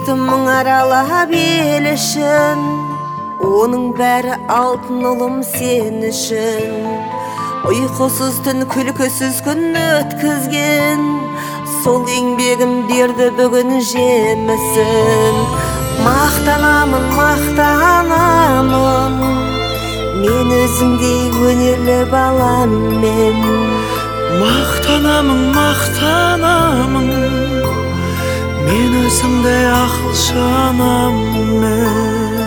мың аралап ел үшін, оның бәрі алтын ұлым сен үшін. Ұйқысыз түн күлкісіз күн өткізген, сол еңбегім берді бүгін жемісін. Мақтанамын, мақтанамын, мен өзіңдей өнерлі баламмен. Мақтанамын, мақтанамын, мен өзіңдей ақылшы анаммен.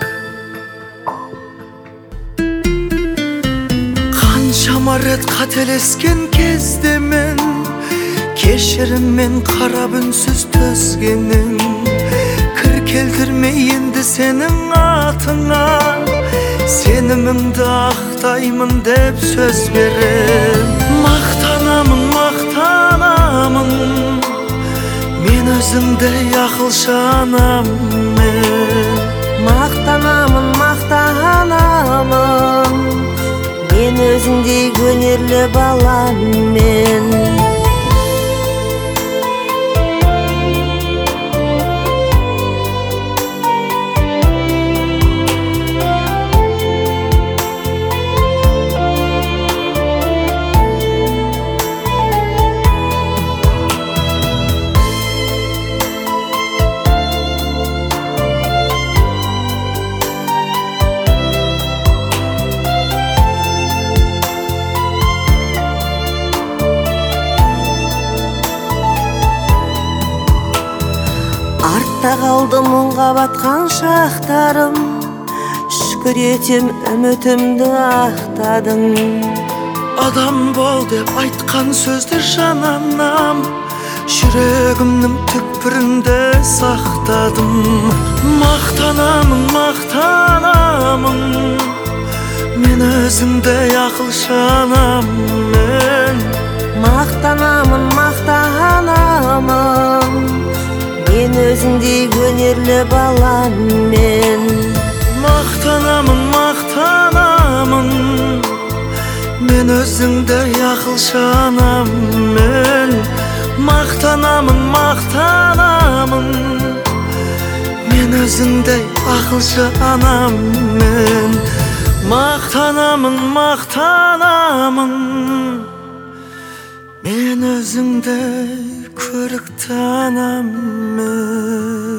Қаншама рет қателескен кезде мен кешіріммен қарап үнсіз төзгенім, кір келтірмей енді сенің атыңа сенімімді ақтаймын деп сөз берем. Мақтанамын, мақтанамын, мен өзіңдей ақылшы анаммен. Мақтанамын, мақтанамын, мен өзіңдей өнерлі баламмен. Артта қалды мұңға батқан шақтарым, шүкір етем үмітімді ақтадың. Адам бол деп айтқан сөзді жананам, жүрегімнің түкпірінде сақтадым. Мақтанамын, мақтанамын, мен өзіңдей ақылшы анаммен. Мақтанамын, мақтанамын, мен өзіңдей өнерлі баламмен. Мақтанамын, мақтанамын, мен өзіңдей ақылшы анаммен. Мақтанамын, мақтанамын, мен өзіңдей ақылшы анаммен. Мақтанамын, мақтанамын, мен өзіңдей көрікті анаммен.